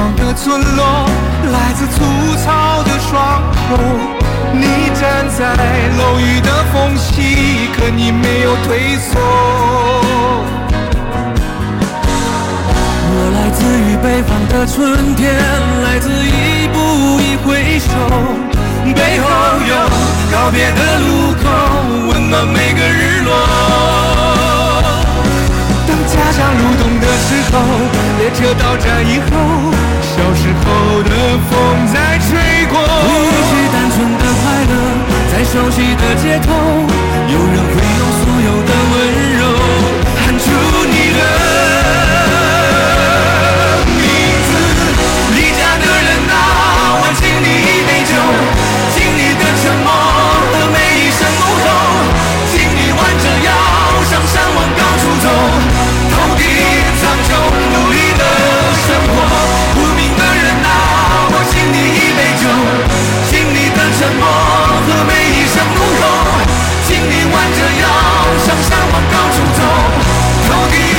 方的村落，来自粗糙的双手。你站在楼宇的缝隙，可你没有退缩。我来自于北方的春天，来自一步一回首，背后有告别的路口，温暖每个日落。当家乡入冬的时候，列车到站以后，小时候的风在吹过。回忆起单纯的快乐，在熟悉的街头，有人会用所有的温柔喊出你的名字。离家的人啊，我敬你一杯酒，敬你的沉默和每一声怒吼，敬你弯着腰上山往高处走，头顶苍穹努力的生活。无名的人啊，我敬你一杯酒，敬你的沉默和每一声怒吼，敬你弯着腰上山往高处走，头顶